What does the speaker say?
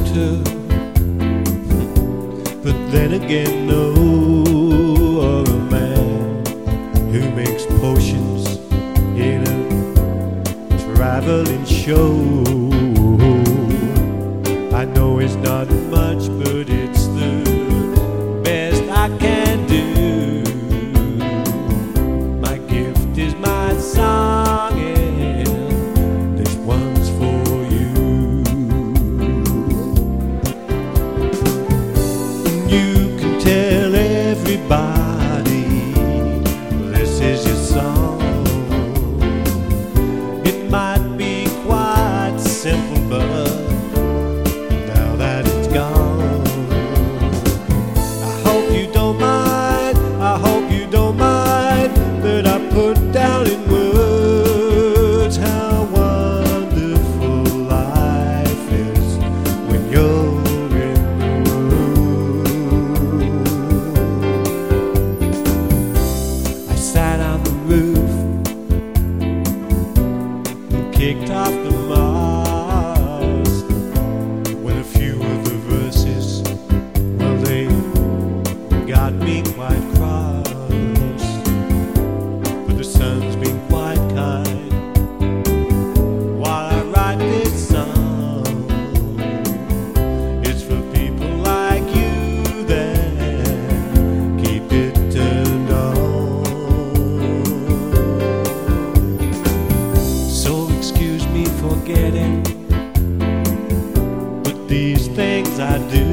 water, but then again, no, or a man who makes potions in a traveling show. I know it's not much, but it's the best I can do. My gift is my song, and this one's for you. You can tell everybody this is your song. It might be quite simple, but now that it's gone, I hope you don't mind, I hope you don't mind that I put down in words how wonderful life is when you're in the room. I sat on the roof and kicked off the mast when a few of the verses, well, they got me quite cross. But the sun's been quite kind while I write this song. It's for people like you that keep it turned on. So excuse me for getting, but these things I do